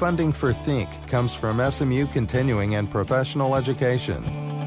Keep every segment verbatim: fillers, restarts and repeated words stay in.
Funding for Think comes from S M U Continuing and Professional Education.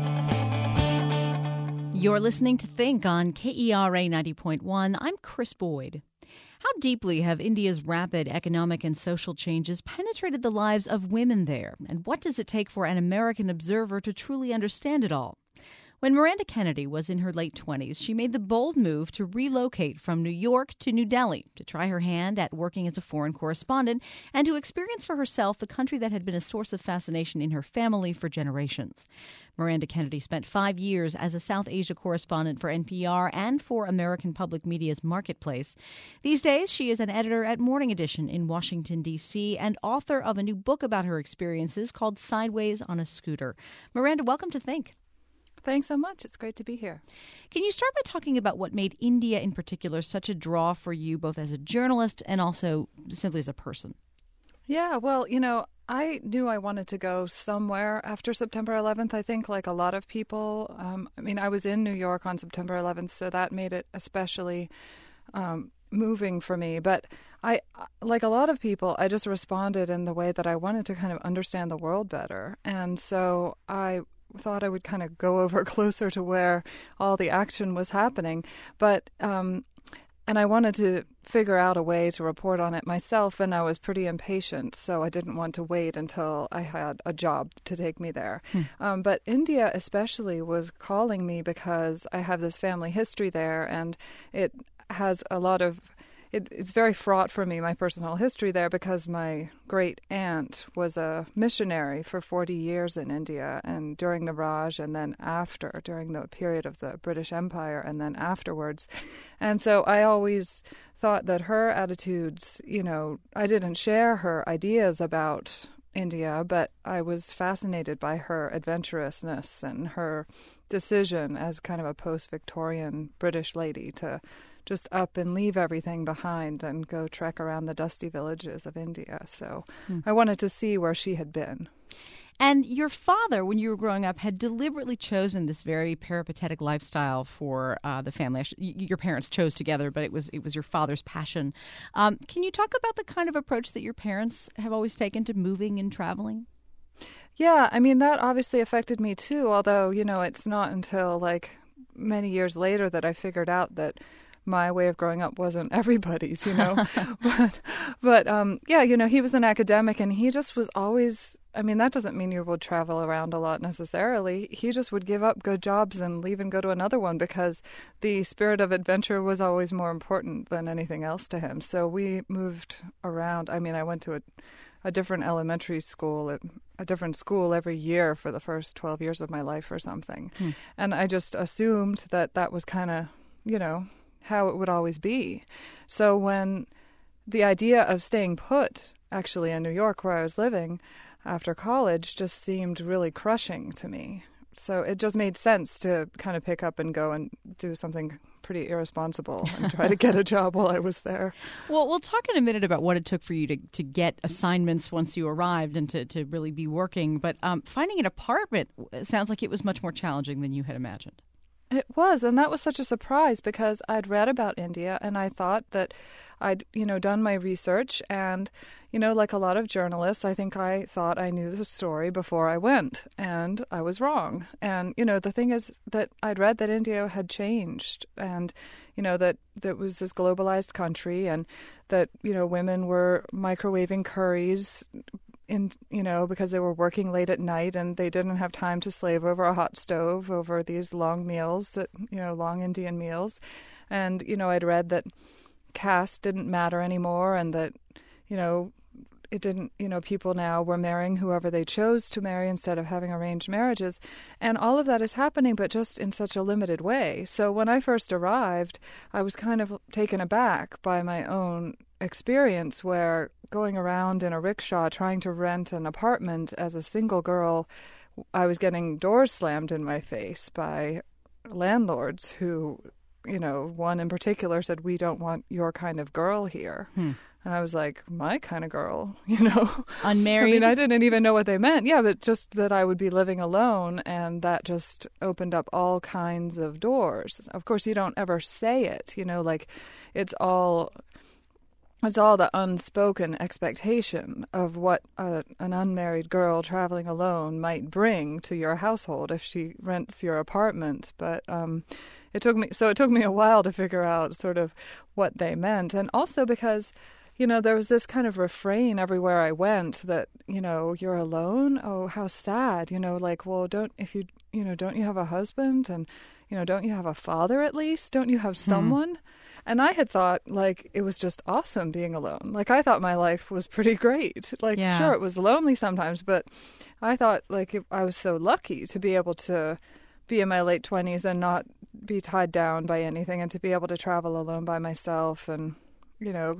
You're listening to Think on K E R A ninety point one. I'm Chris Boyd. How deeply have India's rapid economic and social changes penetrated the lives of women there? And what does it take for an American observer to truly understand it all? When Miranda Kennedy was in her late twenties, she made the bold move to relocate from New York to New Delhi to try her hand at working as a foreign correspondent and to experience for herself the country that had been a source of fascination in her family for generations. Miranda Kennedy spent five years as a South Asia correspondent for N P R and for American Public Media's Marketplace. These days, she is an editor at Morning Edition in Washington, D C, and author of a new book about her experiences called Sideways on a Scooter. Miranda, welcome to Think. Thanks so much. It's great to be here. Can you start by talking about what made India in particular such a draw for you, both as a journalist and also simply as a person? Yeah, well, you know, I knew I wanted to go somewhere after September eleventh, I think, like a lot of people. Um, I mean, I was in New York on September eleventh, so that made it especially um, moving for me. But I, like a lot of people, I just responded in the way that I wanted to kind of understand the world better. And so I thought I would kind of go over closer to where all the action was happening. But, um, and I wanted to figure out a way to report on it myself, and I was pretty impatient, so I didn't want to wait until I had a job to take me there. Hmm. Um, but India especially was calling me because I have this family history there, and it has a lot of It, it's very fraught for me, my personal history there, because my great aunt was a missionary for forty years in India, and during the Raj and then after, during the period of the British Empire and then afterwards. And so I always thought that her attitudes, you know, I didn't share her ideas about India, but I was fascinated by her adventurousness and her decision as kind of a post-Victorian British lady to just up and leave everything behind and go trek around the dusty villages of India. So hmm. I wanted to see where she had been. And your father, when you were growing up, had deliberately chosen this very peripatetic lifestyle for uh, the family. Your parents chose together, but it was it was your father's passion. Um, can you talk about the kind of approach that your parents have always taken to moving and traveling? Yeah, I mean, that obviously affected me too, although, you know, it's not until like many years later that I figured out that my way of growing up wasn't everybody's, you know. but, but um, yeah, you know, he was an academic, and he just was always, I mean, that doesn't mean you would travel around a lot necessarily. He just would give up good jobs and leave and go to another one because the spirit of adventure was always more important than anything else to him. So we moved around. I mean, I went to a, a different elementary school, a, a different school every year for the first twelve years of my life or something. Hmm. And I just assumed that that was kind of, you know, how it would always be. So when the idea of staying put, actually in New York where I was living after college, just seemed really crushing to me. So it just made sense to kind of pick up and go and do something pretty irresponsible and try to get a job while I was there. Well, we'll talk in a minute about what it took for you to, to get assignments once you arrived and to, to really be working. But um, finding an apartment sounds like it was much more challenging than you had imagined. It was, and that was such a surprise because I'd read about India and I thought that I'd, you know, done my research and, you know, like a lot of journalists, I think I thought I knew the story before I went, and I was wrong. And, you know, the thing is that I'd read that India had changed and, you know, that that was this globalized country and that, you know, women were microwaving curries in, you know, because they were working late at night and they didn't have time to slave over a hot stove over these long meals that, you know, long Indian meals. And, you know, I'd read that caste didn't matter anymore and that, you know, it didn't, you know, people now were marrying whoever they chose to marry instead of having arranged marriages. And all of that is happening, but just in such a limited way. So when I first arrived, I was kind of taken aback by my own experience where going around in a rickshaw trying to rent an apartment as a single girl, I was getting doors slammed in my face by landlords who, you know, one in particular said, "We don't want your kind of girl here." Hmm. And I was like, my kind of girl, you know. Unmarried? I mean, I didn't even know what they meant. Yeah, but just that I would be living alone, and that just opened up all kinds of doors. Of course, you don't ever say it, you know, like it's all it's all the unspoken expectation of what a, an unmarried girl traveling alone might bring to your household if she rents your apartment. But um, it took me so it took me a while to figure out sort of what they meant, and also because, you know, there was this kind of refrain everywhere I went that, you know, you're alone. Oh, how sad. You know, like, well, don't if you you know don't you have a husband, and you know don't you have a father at least? Don't you have someone? Hmm. And I had thought, like, it was just awesome being alone. Like, I thought my life was pretty great. Like, yeah. Sure, it was lonely sometimes, but I thought, like, it, I was so lucky to be able to be in my late twenties and not be tied down by anything, and to be able to travel alone by myself and, you know,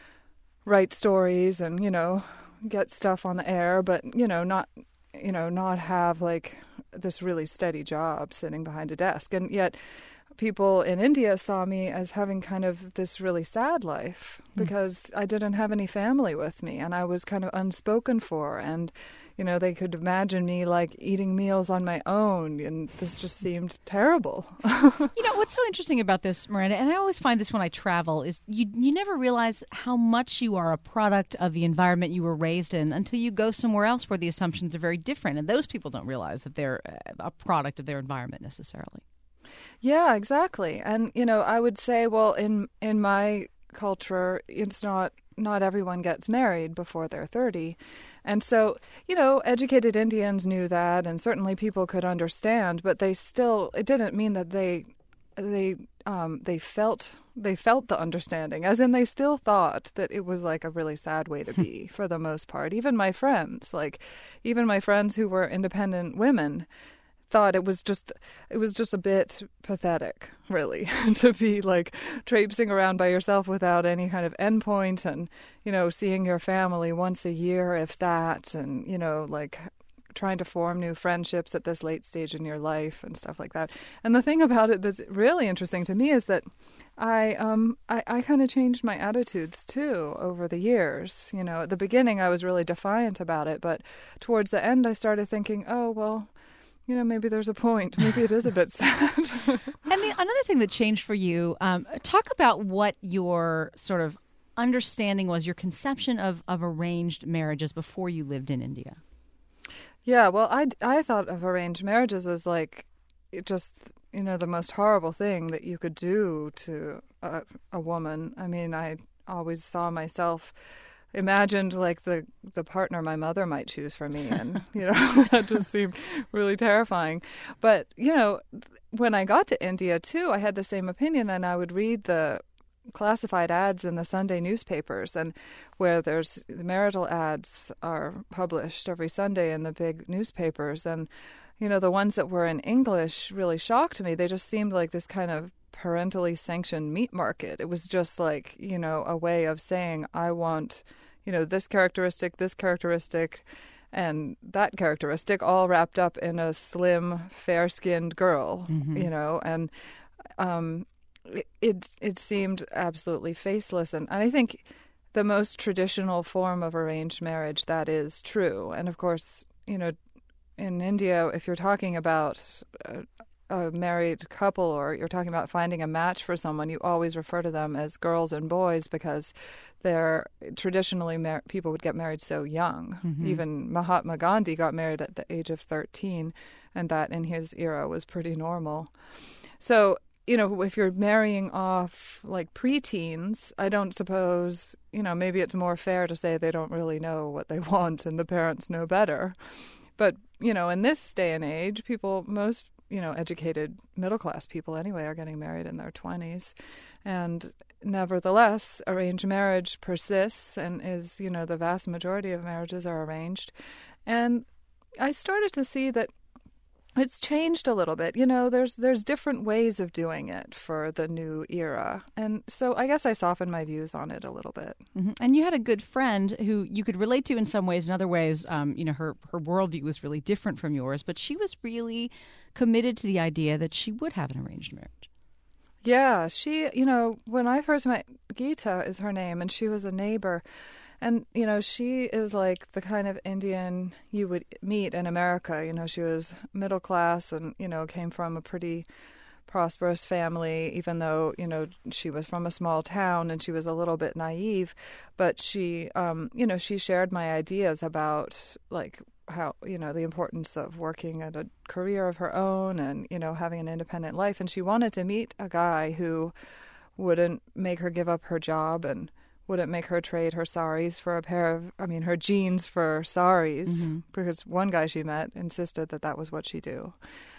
write stories and, you know, get stuff on the air, but, you know, not, you know, not have, like, this really steady job sitting behind a desk. And yet people in India saw me as having kind of this really sad life because mm. I didn't have any family with me, and I was kind of unspoken for, and, you know, they could imagine me like eating meals on my own, and this just seemed terrible. You know, what's so interesting about this, Miranda, and I always find this when I travel, is you you never realize how much you are a product of the environment you were raised in until you go somewhere else where the assumptions are very different, and those people don't realize that they're a product of their environment necessarily. Yeah, exactly. And, you know, I would say, well, in in my culture, it's not not everyone gets married before they're thirty. And so, you know, educated Indians knew that, and certainly people could understand, but they still, it didn't mean that they they um they felt they felt the understanding, as in they still thought that it was like a really sad way to be for the most part. Even my friends, like even my friends who were independent women, thought it was just it was just a bit pathetic, really, to be like traipsing around by yourself without any kind of endpoint, and, you know, seeing your family once a year, if that, and, you know, like trying to form new friendships at this late stage in your life and stuff like that. And the thing about it that's really interesting to me is that I um I, I kind of changed my attitudes too over the years. You know, at the beginning I was really defiant about it, but towards the end I started thinking, oh, well, you know, maybe there's a point. Maybe it is a bit sad. And the, another thing that changed for you, um, talk about what your sort of understanding was, your conception of, of arranged marriages before you lived in India. Yeah, well, I, I thought of arranged marriages as like just, you know, the most horrible thing that you could do to a, a woman. I mean, I always saw myself imagined like the the partner my mother might choose for me, and, you know, that just seemed really terrifying. But, you know, when I got to India too, I had the same opinion, and I would read the classified ads in the Sunday newspapers, and where there's the marital ads are published every Sunday in the big newspapers, and, you know, the ones that were in English really shocked me. They just seemed like this kind of parentally sanctioned meat market. It was just like, you know, a way of saying, I want, you know, this characteristic, this characteristic, and that characteristic, all wrapped up in a slim, fair-skinned girl, mm-hmm. you know, and um, it, it it seemed absolutely faceless. And, and I think the most traditional form of arranged marriage, that is true. And of course, you know, in India, if you're talking about uh, a married couple, or you're talking about finding a match for someone, you always refer to them as girls and boys, because they're traditionally mar- people would get married so young. Mm-hmm. Even Mahatma Gandhi got married at the age of thirteen, and that in his era was pretty normal. So, you know, if you're marrying off like preteens, I don't suppose, you know, maybe it's more fair to say they don't really know what they want and the parents know better. But, you know, in this day and age, people, most you know, educated middle-class people anyway are getting married in their twenties. And nevertheless, arranged marriage persists and is, you know, the vast majority of marriages are arranged. And I started to see that it's changed a little bit. You know, there's there's different ways of doing it for the new era. And so I guess I softened my views on it a little bit. Mm-hmm. And you had a good friend who you could relate to in some ways. In other ways, um, you know, her, her worldview was really different from yours. But she was really committed to the idea that she would have an arranged marriage. Yeah, she, you know, when I first met, Geeta is her name, and she was a neighbor. And, you know, she is like the kind of Indian you would meet in America. You know, she was middle class and, you know, came from a pretty prosperous family, even though, you know, she was from a small town and she was a little bit naive. But she, um, you know, she shared my ideas about, like, how, you know, the importance of working at a career of her own and, you know, having an independent life. And she wanted to meet a guy who wouldn't make her give up her job and wouldn't make her trade her saris for a pair of, I mean, her jeans for saris, mm-hmm. because one guy she met insisted that that was what she do.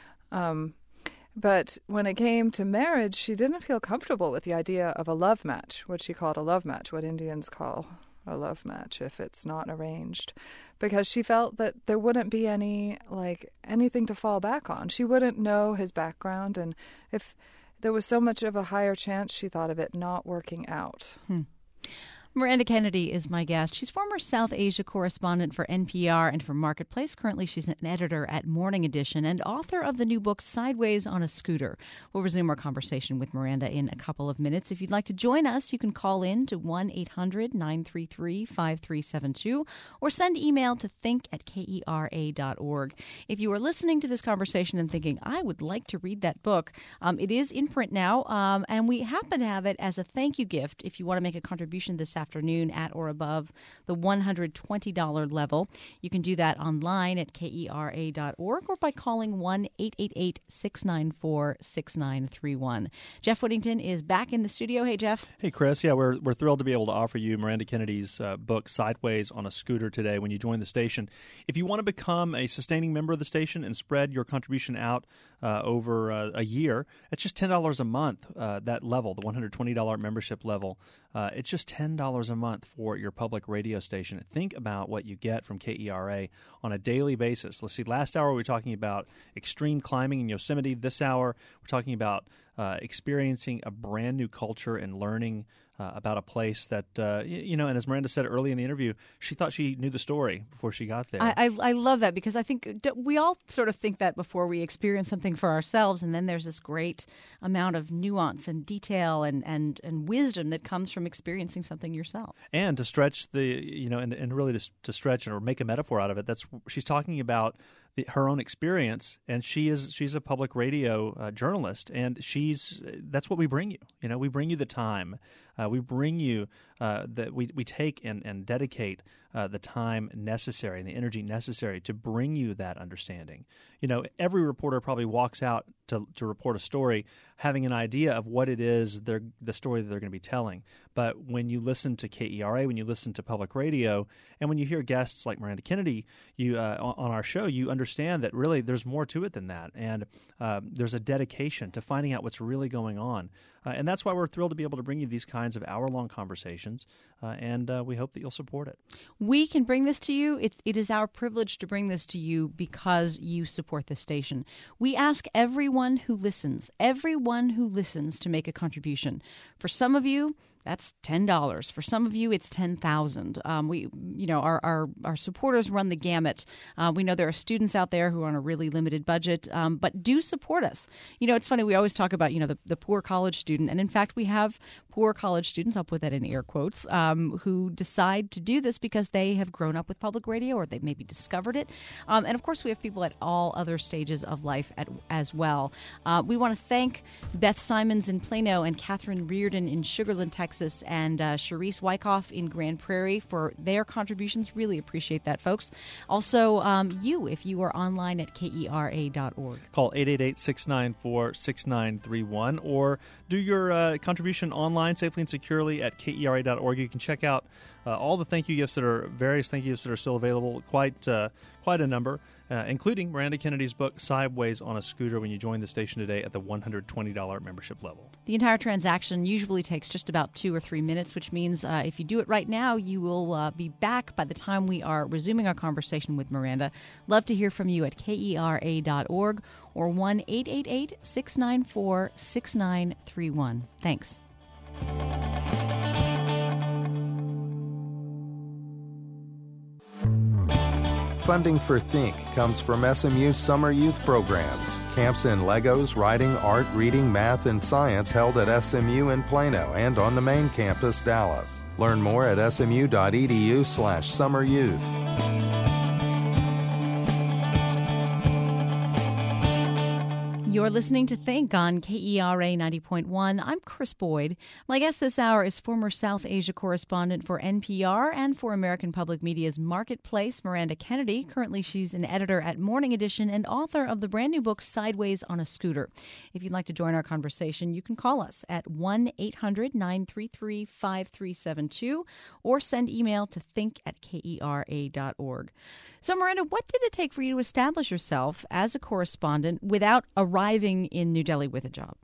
Um, but when it came to marriage, she didn't feel comfortable with the idea of a love match, what she called a love match, what Indians call a love match if it's not arranged, because she felt that there wouldn't be any, like, anything to fall back on. She wouldn't know his background, and if there was so much of a higher chance, she thought of it not working out. Hmm. Miranda Kennedy is my guest. She's former South Asia correspondent for N P R and for Marketplace. Currently, she's an editor at Morning Edition and author of the new book, Sideways on a Scooter. We'll resume our conversation with Miranda in a couple of minutes. If you'd like to join us, you can call in to one eight hundred nine three three five three seven two or send email to think at kera dot org. If you are listening to this conversation and thinking, I would like to read that book, um, it is in print now, um, and we happen to have it as a thank you gift if you want to make a contribution this afternoon at or above the one hundred twenty dollars level. You can do that online at kera dot org or by calling one eight eight eight six nine four six nine three one. Jeff Whittington is back in the studio. Hey, Jeff. Hey, Chris. Yeah, we're we're thrilled to be able to offer you Miranda Kennedy's uh, book, Sideways on a Scooter, today when you join the station. If you want to become a sustaining member of the station and spread your contribution out uh, over uh, a year, it's just ten dollars a month, uh, that level, the one hundred twenty dollars membership level. Uh, it's just ten dollars a month for your public radio station. Think about what you get from K E R A on a daily basis. Let's see, last hour we were talking about extreme climbing in Yosemite. This hour we're talking about uh, experiencing a brand new culture and learning uh, about a place that, uh, you, you know, and as Miranda said early in the interview, she thought she knew the story before she got there. I, I, I love that, because I think we all sort of think that before we experience something for ourselves, and then there's this great amount of nuance and detail and, and, and wisdom that comes from experiencing something yourself. And to stretch the, you know, and, and really to, to stretch or make a metaphor out of it, that's she's talking about the, her own experience, and she is she's a public radio uh, journalist, and she's that's what we bring you. You know, we bring you the time, uh, we bring you uh, that we we take and and dedicate uh, the time necessary and the energy necessary to bring you that understanding. You know, every reporter probably walks out to to report a story having an idea of what it is they're the story that they're going to be telling. But when you listen to K E R A, when you listen to public radio, and when you hear guests like Miranda Kennedy, you uh, on our show, you understand that really there's more to it than that, and uh, there's a dedication to finding out what's really going on. Uh, and that's why we're thrilled to be able to bring you these kinds of hour-long conversations, uh, and uh, we hope that you'll support it. We can bring this to you. It, it is our privilege to bring this to you because you support this station. We ask everyone who listens, everyone who listens to make a contribution. For some of you, that's ten dollars. For some of you, it's ten thousand dollars. Um, we, you know, our, our, our supporters run the gamut. Uh, we know there are students out there who are on a really limited budget, um, but do support us. You know, it's funny, we always talk about, you know, the, the poor college student, and in fact, we have poor college students, I'll put that in air quotes, um, who decide to do this because they have grown up with public radio or they've maybe discovered it. Um, and of course, we have people at all other stages of life at, as well. Uh, we want to thank Beth Simons in Plano and Catherine Reardon in Sugar Land, Texas, and uh, Charisse Wyckoff in Grand Prairie for their contributions. Really appreciate that, folks. Also, um, you, if you are online at kera dot org. Call eight eight eight, six nine four, six nine three one or do your uh, contribution online safely and securely at kera dot org. You can check out uh, all the thank you gifts that are, various thank you gifts that are still available, quite, uh, quite a number. Uh, including Miranda Kennedy's book, Sideways on a Scooter, when you join the station today at the one hundred twenty dollars membership level. The entire transaction usually takes just about two or three minutes, which means uh, if you do it right now, you will uh, be back by the time we are resuming our conversation with Miranda. Love to hear from you at kera dot org or one eight eight eight, six nine four, six nine three one. Thanks. Funding for Think comes from S M U's summer youth programs, camps in Legos, writing, art, reading, math, and science held at S M U in Plano and on the main campus, Dallas. Learn more at smu.edu slash summer youth. You're listening to Think on K E R A ninety point one. I'm Chris Boyd. My guest this hour is former South Asia correspondent for N P R and for American Public Media's Marketplace, Miranda Kennedy. Currently, she's an editor at Morning Edition and author of the brand new book, Sideways on a Scooter. If you'd like to join our conversation, you can call us at one eight hundred nine three three five three seven two or send email to think at K E R A dot org. So, Miranda, what did it take for you to establish yourself as a correspondent without arriving in New Delhi with a job?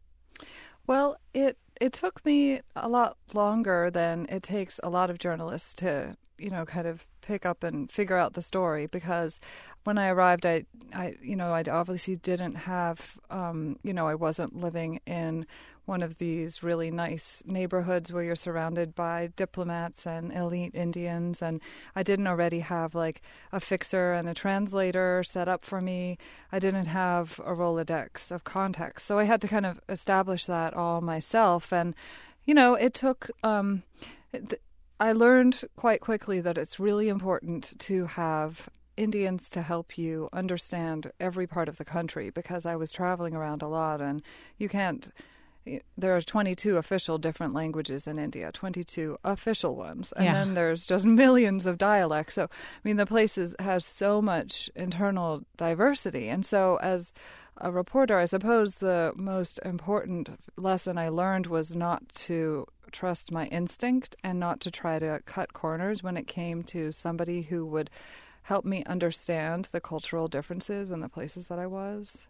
Well, it it took me a lot longer than it takes a lot of journalists to, you know, kind of pick up and figure out the story, because when I arrived, I, I you know, I obviously didn't have, um, you know, I wasn't living in one of these really nice neighborhoods where you're surrounded by diplomats and elite Indians, and I didn't already have like a fixer and a translator set up for me. I didn't have a Rolodex of contacts, so I had to kind of establish that all myself, and you know, it took. Um, it, I learned quite quickly that it's really important to have Indians to help you understand every part of the country, because I was traveling around a lot, and you can't. There are twenty-two official different languages in India, twenty-two official ones, and yeah. then there's just millions of dialects. So, I mean, the place is, has so much internal diversity, and so as a reporter, I suppose the most important lesson I learned was not to trust my instinct and not to try to cut corners when it came to somebody who would help me understand the cultural differences in the places that I was.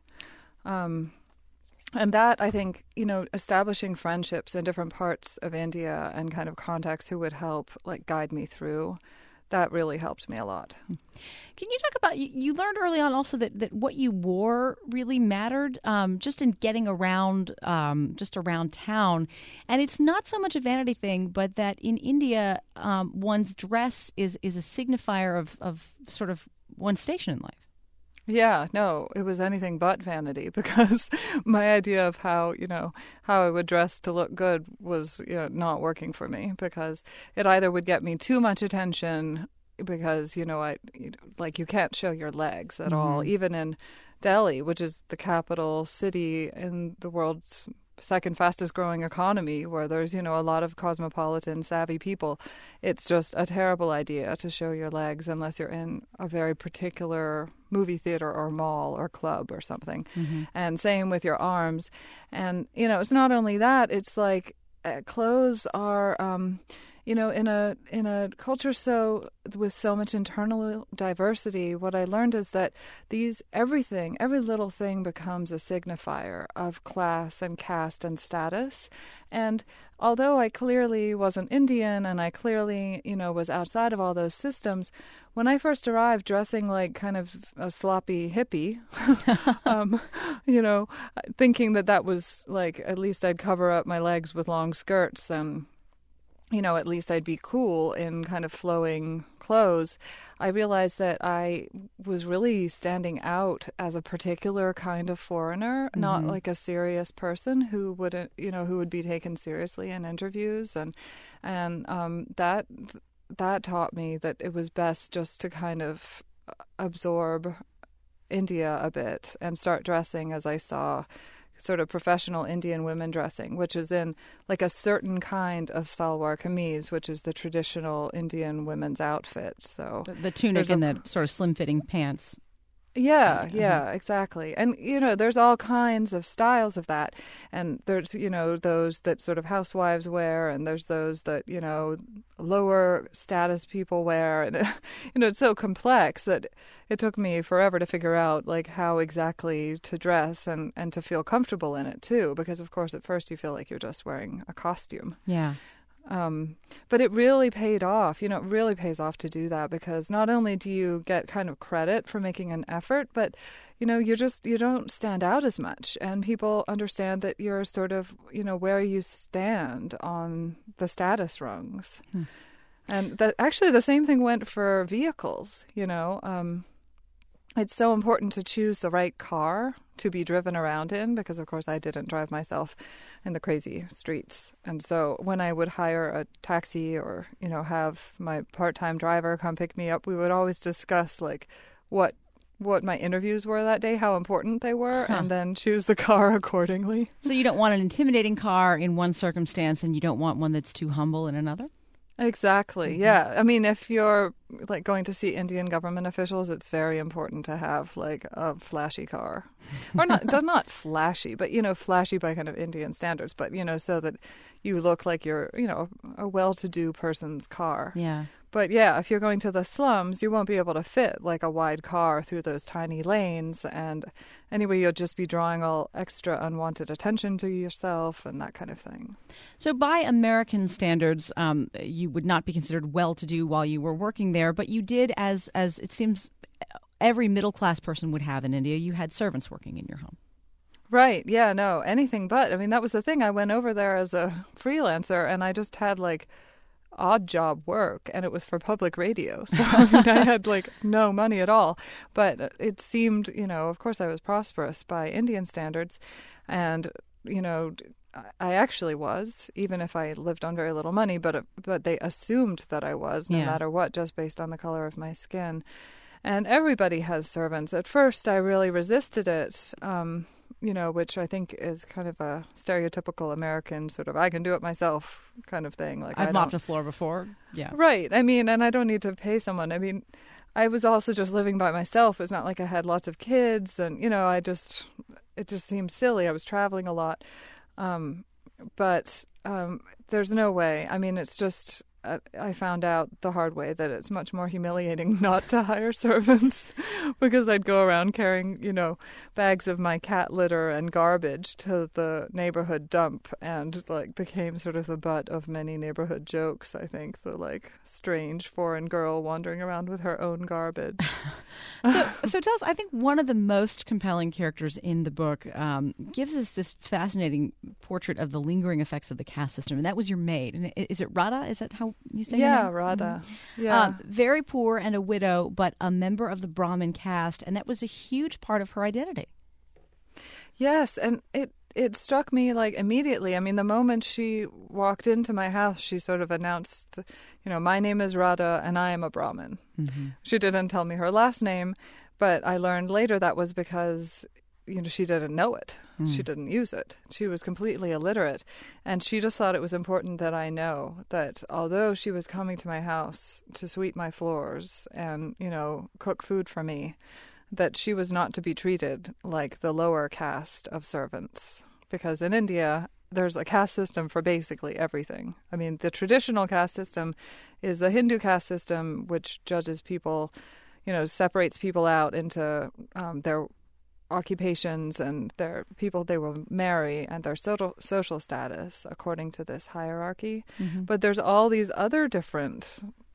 Um, and that, I think, you know, establishing friendships in different parts of India and kind of contacts who would help, like, guide me through, that really helped me a lot. Can you talk about, you, you learned early on also that, that what you wore really mattered, um, just in getting around, um, just around town. And it's not so much a vanity thing, but that in India, um, one's dress is, is a signifier of, of sort of one's station in life. Yeah, no, it was anything but vanity, because my idea of how, you know, how I would dress to look good was, you know, not working for me, because it either would get me too much attention because, you know, I you know, like you can't show your legs at mm-hmm. all, even in Delhi, which is the capital city in the world's second fastest growing economy, where there's, you know, a lot of cosmopolitan savvy people. It's just a terrible idea to show your legs unless you're in a very particular movie theater or mall or club or something. Mm-hmm. And same with your arms. And, you know, it's not only that, it's like uh, clothes are, um, you know, in a in a culture so with so much internal diversity, what I learned is that these everything, every little thing becomes a signifier of class and caste and status. And although I clearly wasn't Indian and I clearly, you know, was outside of all those systems, when I first arrived dressing like kind of a sloppy hippie, um, you know, thinking that that was like, at least I'd cover up my legs with long skirts and, you know, at least I'd be cool in kind of flowing clothes, I realized that I was really standing out as a particular kind of foreigner, mm-hmm. not like a serious person who wouldn't, you know, who would be taken seriously in interviews. And, and um, that, that taught me that it was best just to kind of absorb India a bit and start dressing as I saw sort of professional Indian women dressing, which is in like a certain kind of salwar kameez, which is the traditional Indian women's outfit. So the, the tunic and a, the sort of slim-fitting pants. Yeah, yeah, exactly. And, you know, there's all kinds of styles of that. And there's, you know, those that sort of housewives wear, and there's those that, you know, lower status people wear. And, you know, it's so complex that it took me forever to figure out, like, how exactly to dress and, and to feel comfortable in it, too. Because, of course, at first you feel like you're just wearing a costume. Yeah. Um, but it really paid off. You know, it really pays off to do that, because not only do you get kind of credit for making an effort, but, you know, you're just, you don't stand out as much. And people understand that you're sort of, you know, where you stand on the status rungs. Hmm. And that actually the same thing went for vehicles, you know. Um, it's so important to choose the right car to be driven around in, because, of course, I didn't drive myself in the crazy streets. And so when I would hire a taxi or, you know, have my part-time driver come pick me up, we would always discuss, like, what what my interviews were that day, how important they were, Huh. and then choose the car accordingly. So you don't want an intimidating car in one circumstance, and you don't want one that's too humble in another? Exactly. Mm-hmm. Yeah. I mean, if you're like going to see Indian government officials, it's very important to have like a flashy car, or not not flashy, but you know, flashy by kind of Indian standards, but you know, so that you look like you're, you know, a well-to-do person's car. Yeah. But yeah, if you're going to the slums, you won't be able to fit like a wide car through those tiny lanes. And anyway, you'll just be drawing all extra unwanted attention to yourself and that kind of thing. So by American standards, um, you would not be considered well-to-do while you were working there, but you did, as as it seems every middle-class person would have in India, you had servants working in your home. Right. Yeah, no, anything but. I mean, that was the thing. I went over there as a freelancer and I just had like odd job work, and it was for public radio. So I, mean, I had like no money at all. But it seemed, you know, of course I was prosperous by Indian standards. And, you know, I actually was, even if I lived on very little money, but but they assumed that I was, no Yeah. matter what, just based on the color of my skin. And everybody has servants. At first, I really resisted it, um, you know, which I think is kind of a stereotypical American sort of, I can do it myself kind of thing. Like I've I mopped don't- a floor before. Yeah. Right. I mean, and I don't need to pay someone. I mean, I was also just living by myself. It's not like I had lots of kids, and, you know, I just, it just seemed silly. I was traveling a lot. Um, but um, there's no way. I mean, it's just, uh, I found out the hard way that it's much more humiliating not to hire servants because I'd go around carrying, you know, bags of my cat litter and garbage to the neighborhood dump, and like became sort of the butt of many neighborhood jokes, I think, the like strange foreign girl wandering around with her own garbage. So, so tell us, I think one of the most compelling characters in the book um, gives us this fascinating portrait of the lingering effects of the caste system, and that was your maid. And i- is it Radha? Is that how you say her Yeah, name? Radha. Mhm. Yeah. Um, very poor and a widow, but a member of the Brahmin caste, and that was a huge part of her identity. Yes, and it it struck me like immediately. I mean, the moment she walked into my house, she sort of announced, you know, my name is Radha and I am a Brahmin. Mm-hmm. She didn't tell me her last name, but I learned later that was because, you know, she didn't know it. Mm. She didn't use it. She was completely illiterate. And she just thought it was important that I know that although she was coming to my house to sweep my floors and, you know, cook food for me, that she was not to be treated like the lower caste of servants. Because in India, there's a caste system for basically everything. I mean, the traditional caste system is the Hindu caste system, which judges people, you know, separates people out into um, their occupations and their people they will marry and their social social status according to this hierarchy. Mm-hmm. But there's all these other different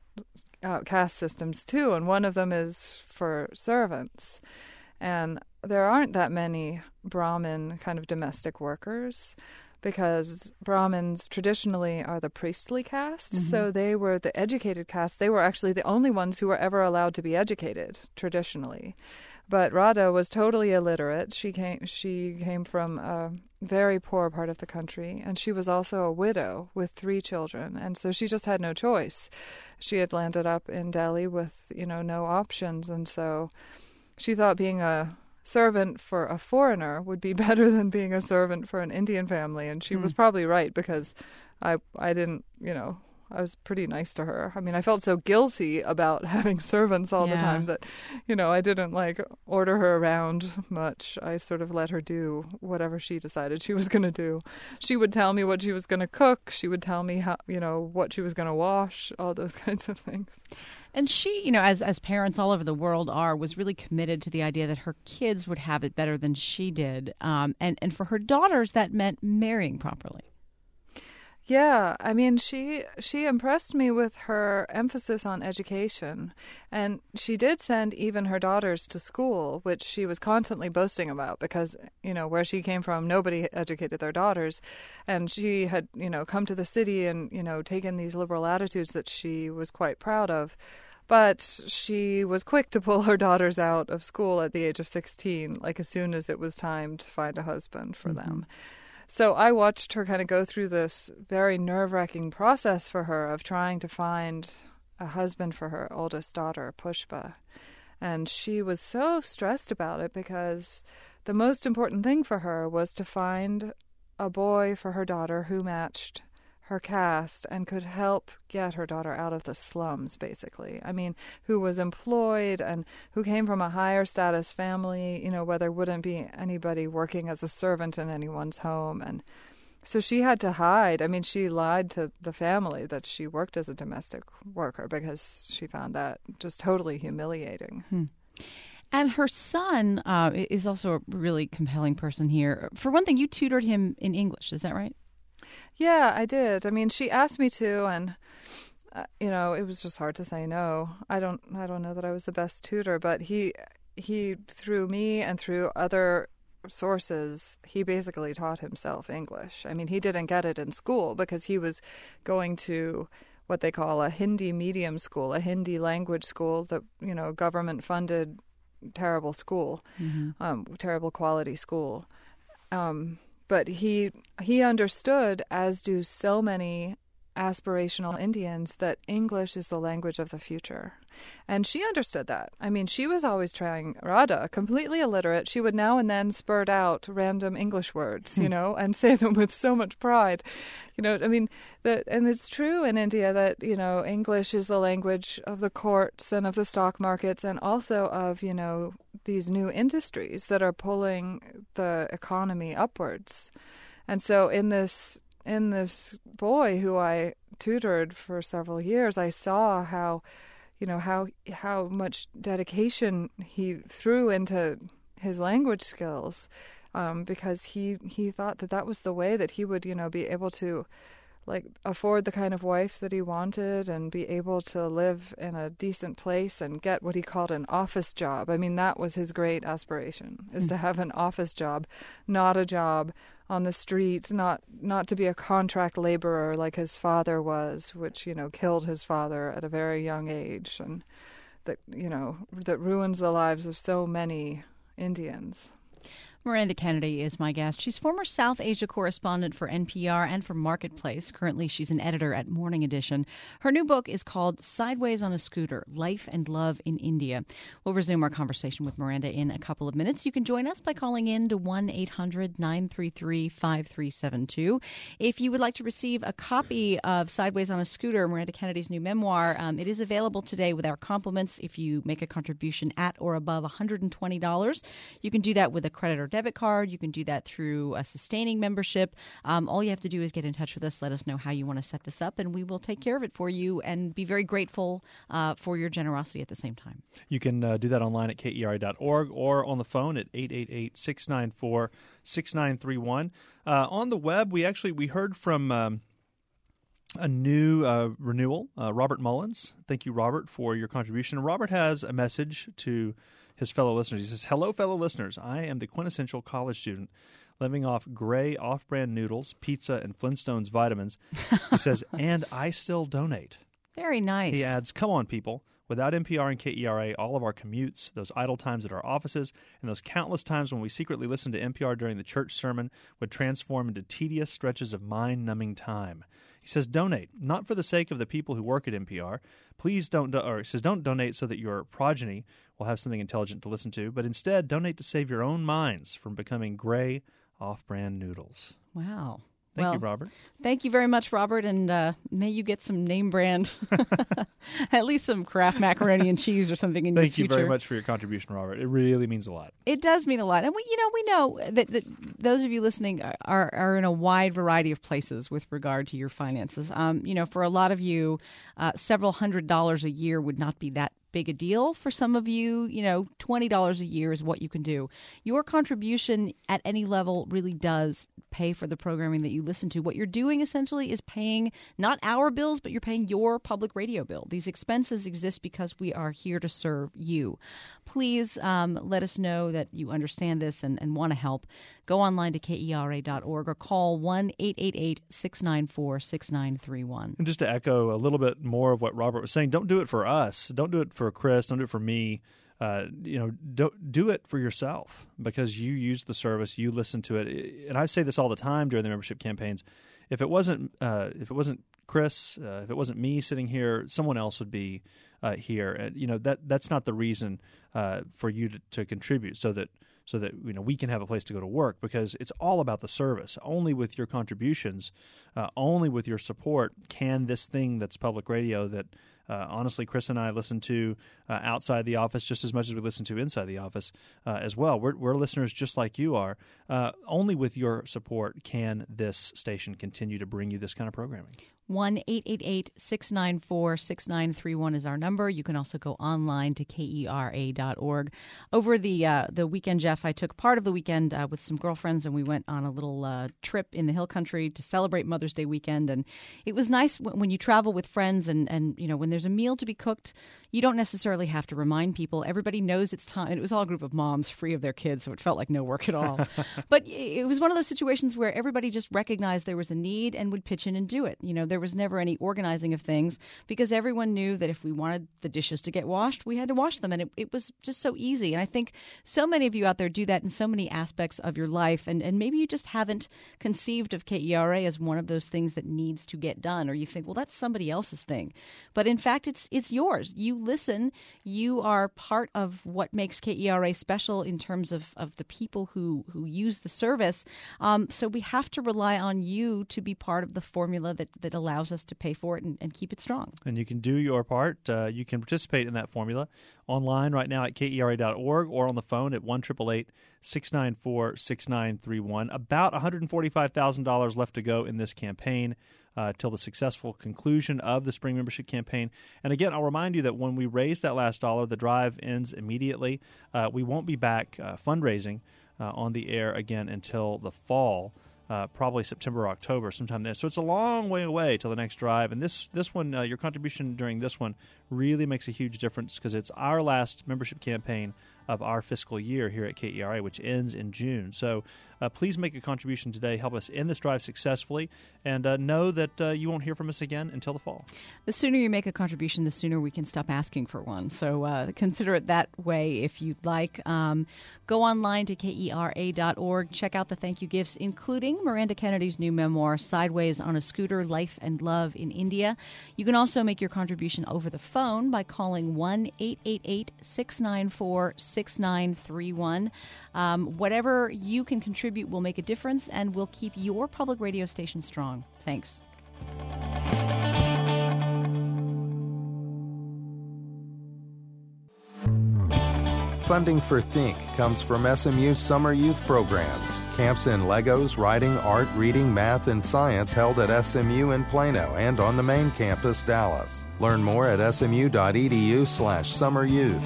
uh, caste systems too, and one of them is for servants. And there aren't that many Brahmin kind of domestic workers because Brahmins traditionally are the priestly caste. Mm-hmm. So they were the educated caste. They were actually the only ones who were ever allowed to be educated traditionally. But Radha was totally illiterate. She came she came from a very poor part of the country, and she was also a widow with three children. And so she just had no choice. She had landed up in Delhi with, you know, no options, and so she thought being a servant for a foreigner would be better than being a servant for an Indian family, and she Hmm. was probably right because I I didn't, you know, I was pretty nice to her. I mean, I felt so guilty about having servants all the Yeah. time that, you know, I didn't like order her around much. I sort of let her do whatever she decided she was going to do. She would tell me what she was going to cook. She would tell me how, you know, what she was going to wash, all those kinds of things. And she, you know, as as parents all over the world are, was really committed to the idea that her kids would have it better than she did. Um, and, and for her daughters, that meant marrying properly. Yeah, I mean, she she impressed me with her emphasis on education, and she did send even her daughters to school, which she was constantly boasting about because, you know, where she came from, nobody educated their daughters, and she had, you know, come to the city and, you know, taken these liberal attitudes that she was quite proud of. But she was quick to pull her daughters out of school at the age of sixteen, like as soon as it was time to find a husband for Mm-hmm. them. So I watched her kind of go through this very nerve-wracking process for her of trying to find a husband for her oldest daughter, Pushpa. And she was so stressed about it because the most important thing for her was to find a boy for her daughter who matched her caste and could help get her daughter out of the slums, basically. I mean, who was employed and who came from a higher status family, you know, where there wouldn't be anybody working as a servant in anyone's home. And so she had to hide. I mean, she lied to the family that she worked as a domestic worker because she found that just totally humiliating. Hmm. And her son uh, is also a really compelling person here. For one thing, you tutored him in English, is that right? Yeah, I did. I mean, she asked me to, and uh, you know, it was just hard to say no. I don't, I don't know that I was the best tutor, but he, he through me and through other sources, he basically taught himself English. I mean, he didn't get it in school because he was going to what they call a Hindi medium school, a Hindi language school, that, you know, government-funded terrible school, mm-hmm. um, terrible quality school. Um, But he he understood, as do so many aspirational Indians, that English is the language of the future. And she understood that. I mean, she was always trying Radha, completely illiterate. She would now and then spurt out random English words, you know, and say them with so much pride. You know, I mean, that, and it's true in India that, you know, English is the language of the courts and of the stock markets and also of, you know, these new industries that are pulling the economy upwards. And so in this in this boy who I tutored for several years, I saw how, you know, how how much dedication he threw into his language skills, um, because he he thought that that was the way that he would, you know, be able to, like, afford the kind of wife that he wanted and be able to live in a decent place and get what he called an office job. I mean, that was his great aspiration, is mm. to have an office job, not a job on the streets, not not to be a contract laborer like his father was, which, you know, killed his father at a very young age, and that, you know, that ruins the lives of so many Indians. Miranda Kennedy is my guest. She's former South Asia correspondent for N P R and for Marketplace. Currently, she's an editor at Morning Edition. Her new book is called Sideways on a Scooter, Life and Love in India. We'll resume our conversation with Miranda in a couple of minutes. You can join us by calling in to one eight hundred nine three three five three seven two. If you would like to receive a copy of Sideways on a Scooter, Miranda Kennedy's new memoir, um, it is available today with our compliments if you make a contribution at or above one hundred twenty dollars. You can do that with a credit or debit card. You can do that through a sustaining membership. Um, all you have to do is get in touch with us. Let us know how you want to set this up, and we will take care of it for you and be very grateful uh, for your generosity at the same time. You can uh, do that online at K E R A dot org or on the phone at eight eight eight, six nine four, six nine three one. Uh, on the web, we actually we heard from um, a new uh, renewal, uh, Robert Mullins. Thank you, Robert, for your contribution. Robert has a message to his fellow listeners. He says, "Hello, fellow listeners. I am the quintessential college student living off gray off-brand noodles, pizza, and Flintstones vitamins." He says, "And I still donate." Very nice. He adds, "Come on, people. Without N P R and K E R A, all of our commutes, those idle times at our offices, and those countless times when we secretly listened to N P R during the church sermon would transform into tedious stretches of mind-numbing time." He says, "Donate, not for the sake of the people who work at N P R. Please don't, do- or he says, don't donate so that your progeny will have something intelligent to listen to, but instead donate to save your own minds from becoming gray, off-brand noodles." Wow. Thank well, you, Robert. Thank you very much, Robert, and uh, may you get some name brand, at least some Kraft macaroni and cheese or something in Thank your future. Thank you very much for your contribution, Robert. It really means a lot. It does mean a lot. And we, you know, we know that, that those of you listening are, are in a wide variety of places with regard to your finances. Um, you know, for a lot of you, uh, several hundred dollars a year would not be that big a deal. For some of you, you know, twenty dollars a year is what you can do. Your contribution at any level really does pay for the programming that you listen to. What you're doing essentially is paying not our bills, but you're paying your public radio bill. These expenses exist because we are here to serve you. Please um, let us know that you understand this and, and want to help. Go online to K E R A dot org or call one eight eight eight, six nine four, six nine three one. And just to echo a little bit more of what Robert was saying, don't do it for us. Don't do it for Chris. Don't do it for me. Uh, you know, do, do it for yourself because you use the service, you listen to it. And I say this all the time during the membership campaigns. if it wasn't uh, if it wasn't Chris, uh, if it wasn't me sitting here, someone else would be uh, here. And you know that that's not the reason uh, for you to, to contribute, so that so that you know we can have a place to go to work, because it's all about the service. Only with your contributions, uh, only with your support, can this thing that's public radio that Uh, honestly, Chris and I listen to uh, outside the office just as much as we listen to inside the office uh, as well. We're, we're listeners just like you are. Uh, only with your support can this station continue to bring you this kind of programming. one eight eight eight, six nine four, six nine three one is our number. You can also go online to K E R A dot org. Over the uh, the weekend, Jeff, I took part of the weekend uh, with some girlfriends, and we went on a little uh, trip in the Hill Country to celebrate Mother's Day weekend. And it was nice w- when you travel with friends, and, and you know when there's a meal to be cooked, you don't necessarily have to remind people. Everybody knows it's time. It was all a group of moms free of their kids, so it felt like no work at all. But it was one of those situations where everybody just recognized there was a need and would pitch in and do it. You know, there was never any organizing of things, because everyone knew that if we wanted the dishes to get washed, we had to wash them. And it, it was just so easy. And I think so many of you out there do that in so many aspects of your life. And, and maybe you just haven't conceived of K E R A as one of those things that needs to get done. Or you think, well, that's somebody else's thing. But in fact, it's it's yours. You listen. You are part of what makes K E R A special in terms of, of the people who, who use the service. Um, so we have to rely on you to be part of the formula that, that allows us to pay for it and, and keep it strong. And you can do your part. Uh, you can participate in that formula online right now at K E R A dot org or on the phone at one eight eight eight, six nine four, six nine three one. About one hundred forty-five thousand dollars left to go in this campaign uh, till the successful conclusion of the spring membership campaign. And again, I'll remind you that when we raise that last dollar, the drive ends immediately. Uh, we won't be back uh, fundraising uh, on the air again until the fall. Uh, probably September or October, sometime there. So it's a long way away till the next drive. And this this one, uh, your contribution during this one really makes a huge difference, because it's our last membership campaign of our fiscal year here at K E R A, which ends in June. So uh, please make a contribution today. Help us end this drive successfully, and uh, know that uh, you won't hear from us again until the fall. The sooner you make a contribution, the sooner we can stop asking for one. So uh, consider it that way if you'd like. Um, go online to K E R A dot org. Check out the thank you gifts, including Miranda Kennedy's new memoir, Sideways on a Scooter, Life and Love in India. You can also make your contribution over the phone by calling one eight eight eight, six nine four, six nine three one. Um, whatever you can contribute will make a difference, and will keep your public radio station strong. Thanks. Funding for Think comes from S M U's summer youth programs. Camps in Legos, writing, art, reading, math, and science held at S M U in Plano and on the main campus, Dallas. Learn more at smu.edu slash summer youth.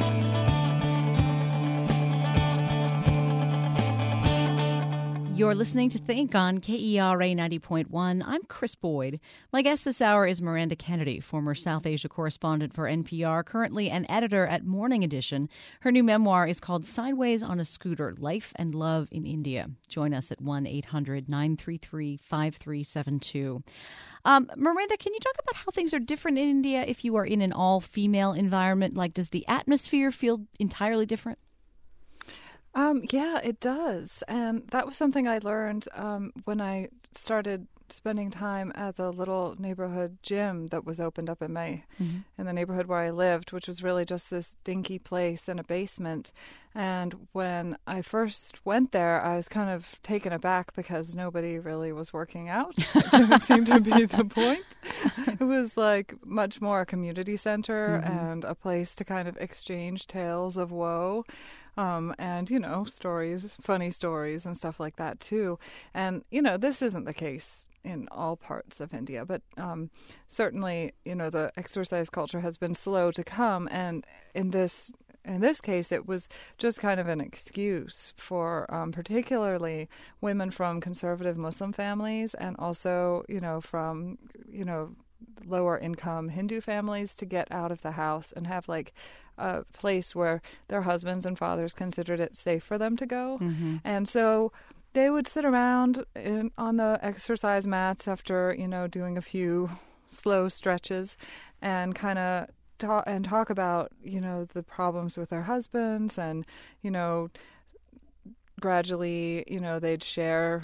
You're listening to Think on K E R A ninety point one. I'm Chris Boyd. My guest this hour is Miranda Kennedy, former South Asia correspondent for N P R, currently an editor at Morning Edition. Her new memoir is called Sideways on a Scooter, Life and Love in India. Join us at one eight hundred, nine three three, five three seven two. Um, Miranda, can you talk about how things are different in India if you are in an all-female environment? Like, does the atmosphere feel entirely different? Um, yeah, it does. And that was something I learned um, when I started spending time at the little neighborhood gym that was opened up in my mm-hmm. in the neighborhood where I lived, which was really just this dinky place in a basement. And when I first went there, I was kind of taken aback because nobody really was working out. It didn't seem to be the point. It was like much more a community center mm-hmm. and a place to kind of exchange tales of woe. Um, and, you know, stories, funny stories and stuff like that, too. And, you know, this isn't the case in all parts of India, but um, certainly, you know, the exercise culture has been slow to come. And in this in this case, it was just kind of an excuse for um, particularly women from conservative Muslim families and also, you know, from, you know, lower income Hindu families to get out of the house and have like a place where their husbands and fathers considered it safe for them to go. Mm-hmm. And so they would sit around in, on the exercise mats after, you know, doing a few slow stretches and kind of talk and talk about, you know, the problems with their husbands and, you know, gradually, you know, they'd share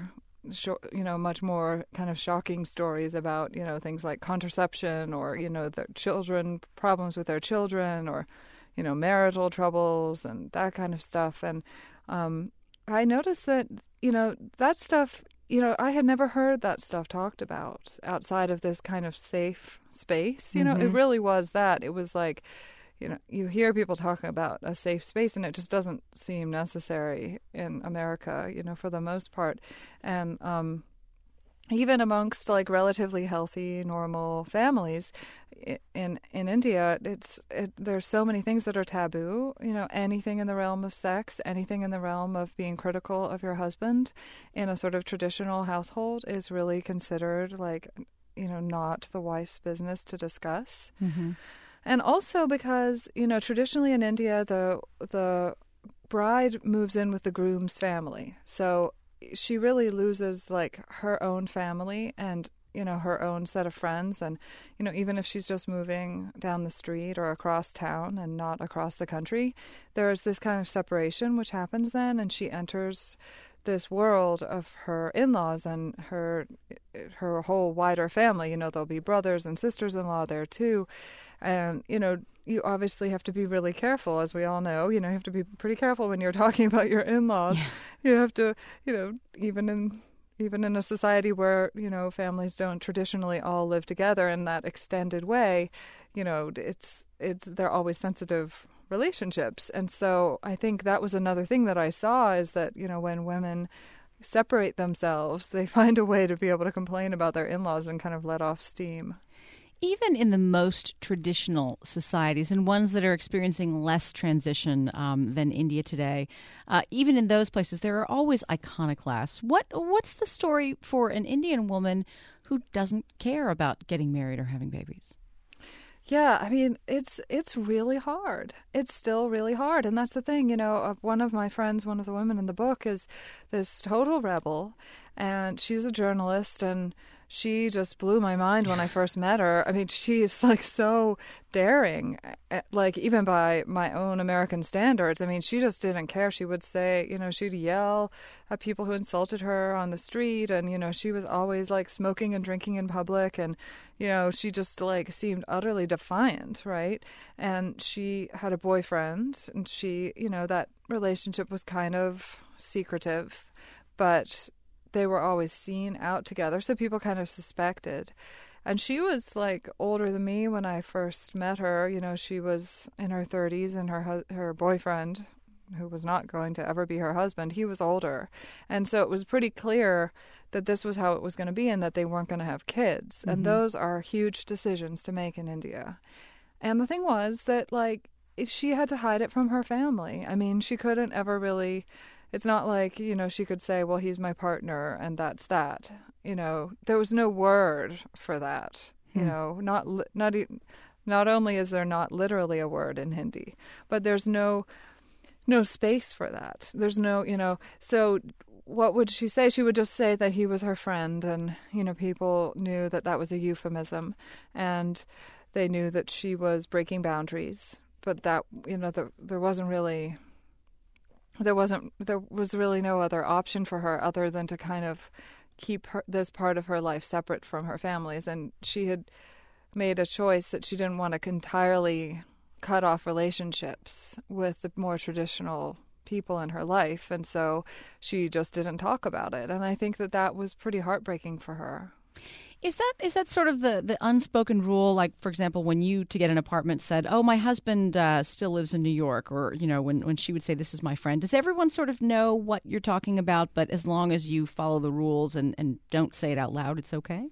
sh- you know, much more kind of shocking stories about, you know, things like contraception or, you know, their children, problems with their children or, you know, marital troubles and that kind of stuff. And um, I noticed that, you know, that stuff, you know, I had never heard that stuff talked about outside of this kind of safe space. You know, Mm-hmm. it really was that. It was like, you know, you hear people talking about a safe space and it just doesn't seem necessary in America, you know, for the most part. And um, even amongst like relatively healthy, normal families in in India, it's it, there's so many things that are taboo. You know, anything in the realm of sex, anything in the realm of being critical of your husband in a sort of traditional household is really considered like, you know, not the wife's business to discuss. Mm-hmm. And also because, you know, traditionally in India, the the bride moves in with the groom's family. So she really loses like her own family and, you know, her own set of friends. And, you know, even if she's just moving down the street or across town and not across the country, there's this kind of separation which happens then. And she enters this world of her in-laws and her her whole wider family. You know, there'll be brothers and sisters-in-law there too. And, you know, you obviously have to be really careful, as we all know. You know, you have to be pretty careful when you're talking about your in-laws. Yeah. You have to, you know, even in even in a society where, you know, families don't traditionally all live together in that extended way, you know, it's it's they're always sensitive relationships. And so I think that was another thing that I saw is that, you know, when women separate themselves, they find a way to be able to complain about their in-laws and kind of let off steam. Even in the most traditional societies and ones that are experiencing less transition um, than India today, uh, even in those places, there are always iconoclasts. What What's the story for an Indian woman who doesn't care about getting married or having babies? Yeah, I mean, it's it's really hard. It's still really hard. And that's the thing, you know, uh, one of my friends, one of the women in the book is this total rebel, and she's a journalist, and she just blew my mind when I first met her. I mean, she's like so daring, like even by my own American standards. I mean, she just didn't care. She would say, you know, she'd yell at people who insulted her on the street. And, you know, she was always like smoking and drinking in public. And, you know, she just like seemed utterly defiant, right? And she had a boyfriend, and she, you know, that relationship was kind of secretive, but they were always seen out together, so people kind of suspected. And she was like older than me when I first met her. You know, she was in her thirties, and her hu- her boyfriend, who was not going to ever be her husband, he was older. And so it was pretty clear that this was how it was going to be and that they weren't going to have kids. Mm-hmm. And those are huge decisions to make in India. And the thing was that, like, she had to hide it from her family. I mean, she couldn't ever really... It's not like, you know, she could say, well, he's my partner and that's that. You know, there was no word for that. Hmm. You know, not li- not e- not only is there not literally a word in Hindi, but there's no no space for that. There's no, you know, so what would she say? She would just say that he was her friend, and, you know, people knew that that was a euphemism, and they knew that she was breaking boundaries, but that, you know, the, there wasn't really... There wasn't. There was really no other option for her other than to kind of keep her, this part of her life separate from her family's. And she had made a choice that she didn't want to entirely cut off relationships with the more traditional people in her life, and so she just didn't talk about it. And I think that that was pretty heartbreaking for her. Is that is that sort of the, the unspoken rule? Like, for example, when you, to get an apartment, said, oh, my husband uh, still lives in New York, or, you know, when, when she would say, this is my friend, does everyone sort of know what you're talking about, but as long as you follow the rules and, and don't say it out loud, it's okay?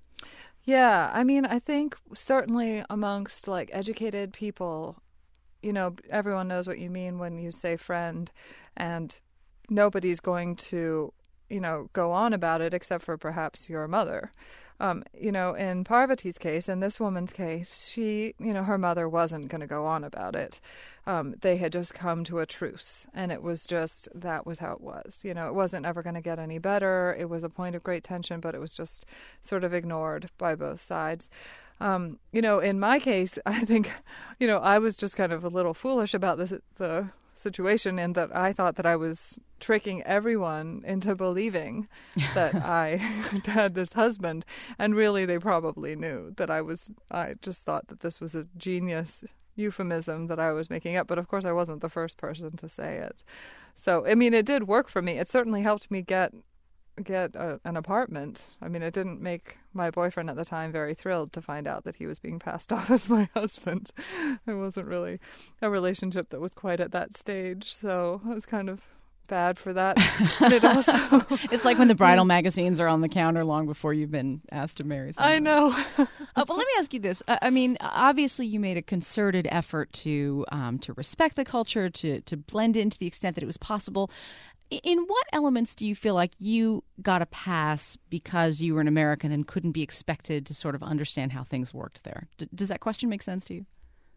Yeah, I mean, I think certainly amongst, like, educated people, you know, everyone knows what you mean when you say friend, and nobody's going to, you know, go on about it except for perhaps your mother. Um, you know, in Parvati's case, in this woman's case, she, you know, her mother wasn't going to go on about it. Um, they had just come to a truce, and it was just, that was how it was. You know, it wasn't ever going to get any better. It was a point of great tension, but it was just sort of ignored by both sides. um, you know, in my case, I think, you know, I was just kind of a little foolish about this, the situation, in that I thought that I was tricking everyone into believing that I had this husband, and really they probably knew that I was, I just thought that this was a genius euphemism that I was making up, but of course I wasn't the first person to say it. So, I mean, it did work for me. It certainly helped me get get a, an apartment. I mean, it didn't make my boyfriend at the time very thrilled to find out that he was being passed off as my husband. It wasn't really a relationship that was quite at that stage, so it was kind of bad for that. And it also it's like when the bridal magazines are on the counter long before you've been asked to marry someone. I know. uh, but let me ask you this. I, I mean, obviously you made a concerted effort to um, to respect the culture, to, to blend in to the extent that it was possible. In what elements do you feel like you got a pass because you were an American and couldn't be expected to sort of understand how things worked there? D- does that question make sense to you?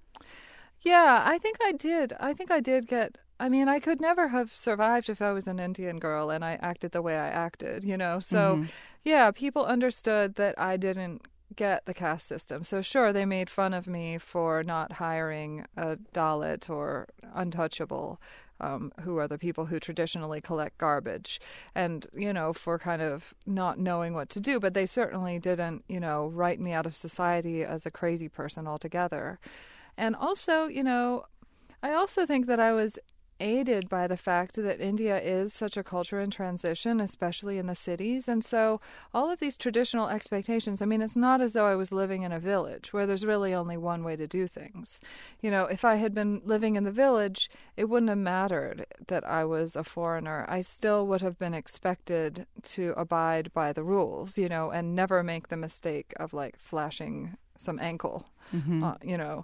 Yeah, I think I did. I think I did get... I mean, I could never have survived if I was an Indian girl and I acted the way I acted, you know? So, mm-hmm. yeah, people understood that I didn't get the caste system. So, sure, they made fun of me for not hiring a Dalit or untouchable, um, who are the people who traditionally collect garbage, and, you know, for kind of not knowing what to do. But they certainly didn't, you know, write me out of society as a crazy person altogether. And also, you know, I also think that I was aided by the fact that India is such a culture in transition, especially in the cities. And so all of these traditional expectations, I mean, it's not as though I was living in a village where there's really only one way to do things. You know, if I had been living in the village, it wouldn't have mattered that I was a foreigner. I still would have been expected to abide by the rules, you know, and never make the mistake of like flashing some ankle, mm-hmm. uh, you know.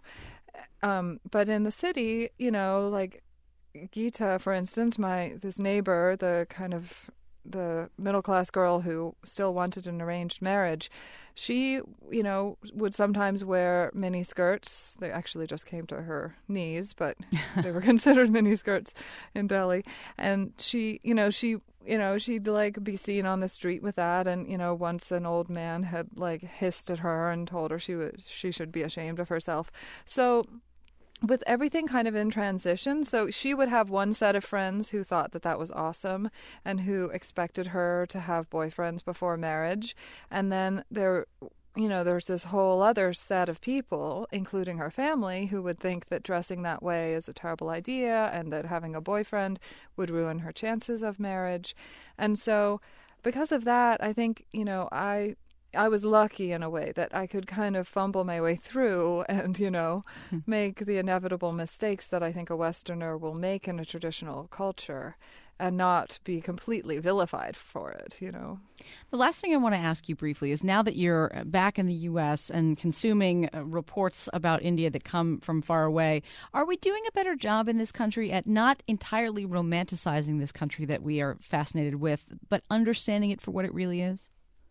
Um, but in the city, you know, like Geeta, for instance, my this neighbor, the kind of the middle class girl who still wanted an arranged marriage, she, you know, would sometimes wear mini skirts. They actually just came to her knees, but they were considered mini skirts in Delhi. And she, you know, she, you know, she'd like be seen on the street with that. And, you know, once an old man had like hissed at her and told her she was she should be ashamed of herself. So with everything kind of in transition, so she would have one set of friends who thought that that was awesome and who expected her to have boyfriends before marriage. And then there, you know, there's this whole other set of people, including her family, who would think that dressing that way is a terrible idea and that having a boyfriend would ruin her chances of marriage. And so because of that, I think, you know, I... I was lucky in a way that I could kind of fumble my way through and, you know, hmm. make the inevitable mistakes that I think a Westerner will make in a traditional culture and not be completely vilified for it, you know. The last thing I want to ask you briefly is, now that you're back in the U S and consuming uh, reports about India that come from far away, are we doing a better job in this country at not entirely romanticizing this country that we are fascinated with, but understanding it for what it really is?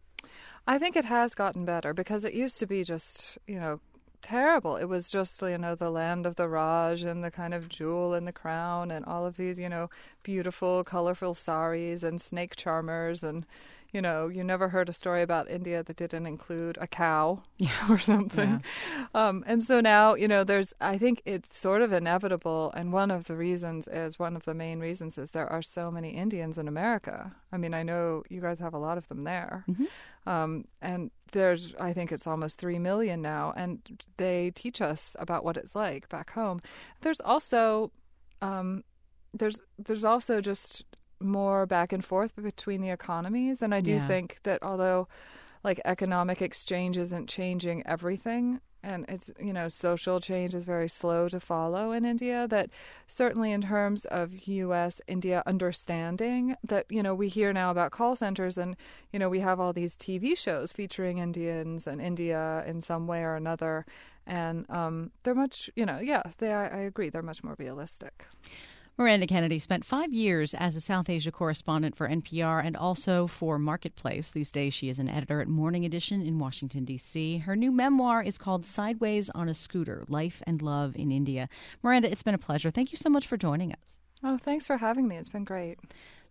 I think it has gotten better, because it used to be just, you know, terrible. It was just, you know, the land of the Raj and the kind of jewel in the crown and all of these, you know, beautiful, colorful saris and snake charmers. And, you know, you never heard a story about India that didn't include a cow or something. Yeah. Um, and so now, you know, there's, I think it's sort of inevitable. And one of the reasons is, one of the main reasons is there are so many Indians in America. I mean, I know you guys have a lot of them there. Mm-hmm. Um, and there's, I think it's almost three million now, and they teach us about what it's like back home. There's also, um, there's, there's also just more back and forth between the economies. And I do yeah. think that although like economic exchange isn't changing everything, and it's, you know, social change is very slow to follow in India, that certainly in terms of U S India understanding that, you know, we hear now about call centers and, you know, we have all these T V shows featuring Indians and India in some way or another. And um, they're much, you know, yeah, they, I, I agree, they're much more realistic. Miranda Kennedy spent five years as a South Asia correspondent for N P R and also for Marketplace. These days she is an editor at Morning Edition in Washington, D C. Her new memoir is called Sideways on a Scooter, Life and Love in India. Miranda, it's been a pleasure. Thank you so much for joining us. Oh, thanks for having me. It's been great.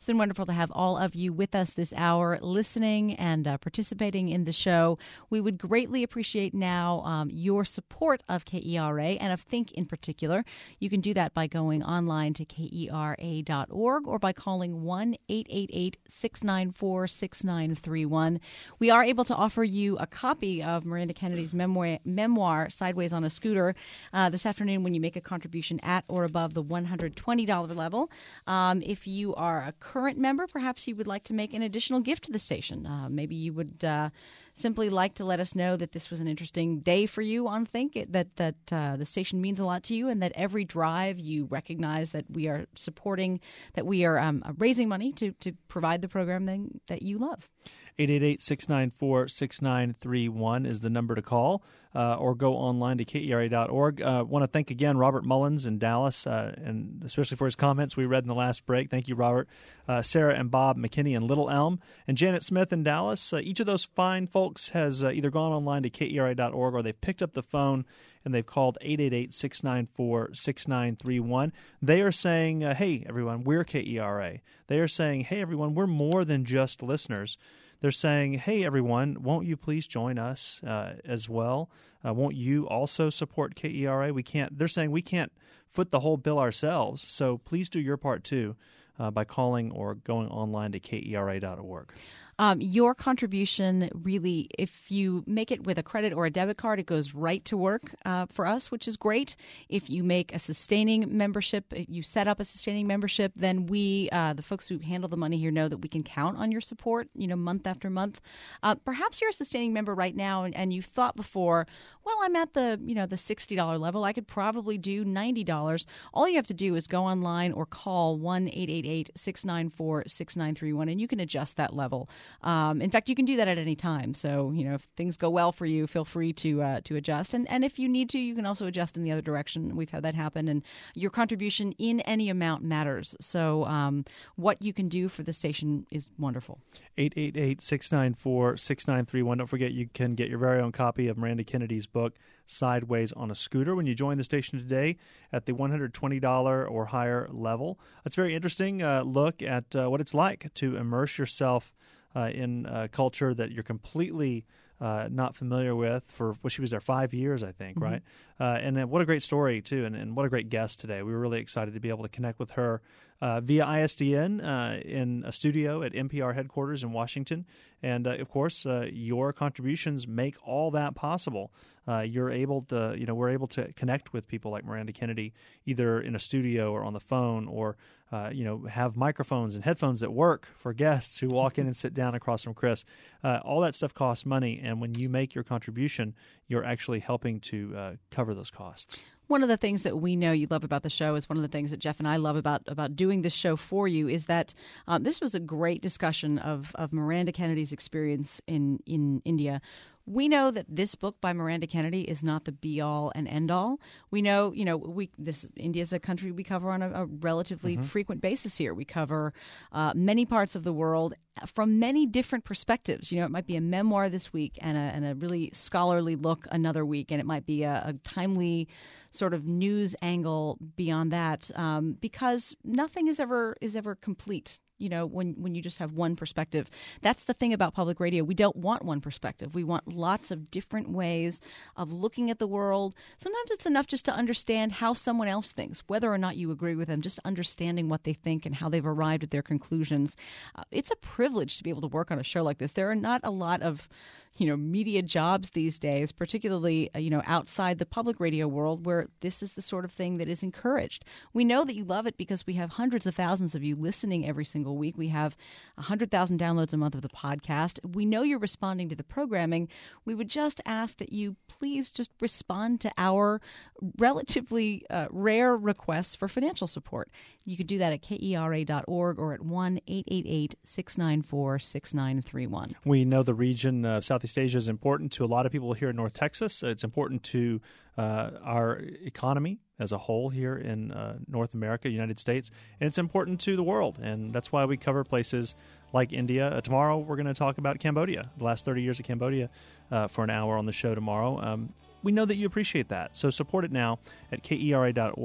It's been wonderful to have all of you with us this hour, listening and uh, participating in the show. We would greatly appreciate now um, your support of K E R A and of Think in particular. You can do that by going online to K E R A dot org or by calling one eight eight eight, six nine four, six nine three one. We are able to offer you a copy of Miranda Kennedy's memoir, memoir Sideways on a Scooter, uh, this afternoon when you make a contribution at or above the one hundred twenty dollars level. Um, if you are a current member, perhaps you would like to make an additional gift to the station. Uh, maybe you would uh, simply like to let us know that this was an interesting day for you on Think, it, that, that uh, the station means a lot to you, and that every drive you recognize that we are supporting, that we are um, raising money to, to provide the program that, that you love. eight eight eight, six nine four, six nine three one is the number to call, uh, or go online to K E R A dot org. I uh, want to thank again Robert Mullins in Dallas, uh, and especially for his comments we read in the last break. Thank you, Robert. Uh, Sarah and Bob McKinney in Little Elm, and Janet Smith in Dallas. Uh, each of those fine folks has uh, either gone online to K E R A dot org or they've picked up the phone and they've called eight eight eight, six nine four, six nine three one. They are saying, uh, hey, everyone, we're K E R A. They are saying, hey, everyone, we're more than just listeners. They're saying, hey, everyone, won't you please join us uh, as well? Uh, won't you also support K E R A? We can't. They're saying we can't foot the whole bill ourselves, so please do your part too uh, by calling or going online to K E R A dot org. Um, your contribution really, if you make it with a credit or a debit card, it goes right to work uh, for us, which is great. If you make a sustaining membership, you set up a sustaining membership, then we, uh, the folks who handle the money here, know that we can count on your support, you know, month after month. Uh, perhaps you're a sustaining member right now, and, and you've thought before, well, I'm at the, you know, the sixty dollars level. I could probably do ninety dollars. All you have to do is go online or call one eight eight eight, six nine four, six nine three one, and you can adjust that level. Um, in fact, you can do that at any time. So, you know, if things go well for you, feel free to uh, to adjust. And and if you need to, you can also adjust in the other direction. We've had that happen. And your contribution in any amount matters. So um, what you can do for the station is wonderful. eight eight eight, six nine four, six nine three one. Don't forget, you can get your very own copy of Miranda Kennedy's book, Sideways on a Scooter, when you join the station today at the one hundred twenty dollars or higher level. It's a very interesting uh, look at uh, what it's like to immerse yourself uh, in a culture that you're completely uh, not familiar with. For well, she was there five years, I think, mm-hmm. right? Uh, and uh, what a great story, too, and, and what a great guest today. We were really excited to be able to connect with her uh, via I S D N uh, in a studio at N P R headquarters in Washington. And, uh, of course, uh, your contributions make all that possible. Uh, you're able to, you know, we're able to connect with people like Miranda Kennedy, either in a studio or on the phone, or, uh, you know, have microphones and headphones that work for guests who walk in and sit down across from Chris. Uh, all that stuff costs money, and when you make your contribution, you're actually helping to uh, cover those costs. One of the things that we know you love about the show is one of the things that Jeff and I love about, about doing this show for you is that um, this was a great discussion of, of Miranda Kennedy's experience in, in India. We know that this book by Miranda Kennedy is not the be-all and end-all. We know, you know, we this India is a country we cover on a, a relatively mm-hmm. frequent basis here. We cover uh, many parts of the world from many different perspectives. You know, it might be a memoir this week and a, and a really scholarly look another week, and it might be a, a timely sort of news angle beyond that, um, because nothing is ever is ever complete. You know, when, when you just have one perspective. That's the thing about public radio. We don't want one perspective. We want lots of different ways of looking at the world. Sometimes it's enough just to understand how someone else thinks, whether or not you agree with them, just understanding what they think and how they've arrived at their conclusions. Uh, it's a privilege to be able to work on a show like this. There are not a lot of, you know, media jobs these days, particularly, uh, you know, outside the public radio world, where this is the sort of thing that is encouraged. We know that you love it because we have hundreds of thousands of you listening every single week. We have one hundred thousand downloads a month of the podcast. We know you're responding to the programming. We would just ask that you please just respond to our relatively uh, rare requests for financial support. You can do that at K E R A dot org or at one eight eight eight, six nine four, six nine three one. We know the region of Southeast Asia is important to a lot of people here in North Texas. It's important to uh, our economy as a whole here in uh, North America, United States, and it's important to the world, and that's why we cover places like India. Uh, tomorrow we're going to talk about Cambodia, the last thirty years of Cambodia, uh, for an hour on the show tomorrow. Um, we know that you appreciate that, so support it now at K E R A dot org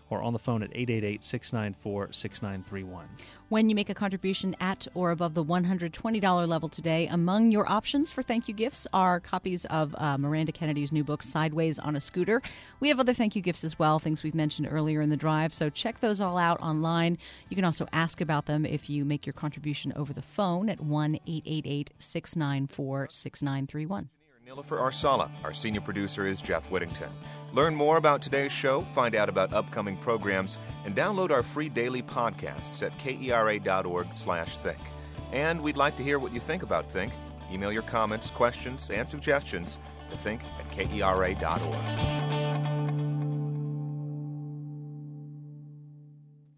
or on the phone at eight eight eight, six nine four, six nine three one. When you make a contribution at or above the one hundred twenty dollars level today, among your options for thank you gifts are copies of uh, Miranda Kennedy's new book, Sideways on a Scooter. We have other thank you gifts as well, things we've mentioned earlier in the drive, so check those all out online. You can also ask about them if you make your contribution over the phone at one eight eight eight, six nine four, six nine three one. Nilofer Arsala. Our senior producer is Jeff Whittington. Learn more about today's show, find out about upcoming programs, and download our free daily podcasts at kera.org slash think. And we'd like to hear what you think about Think. Email your comments, questions, and suggestions to think at kera dot org.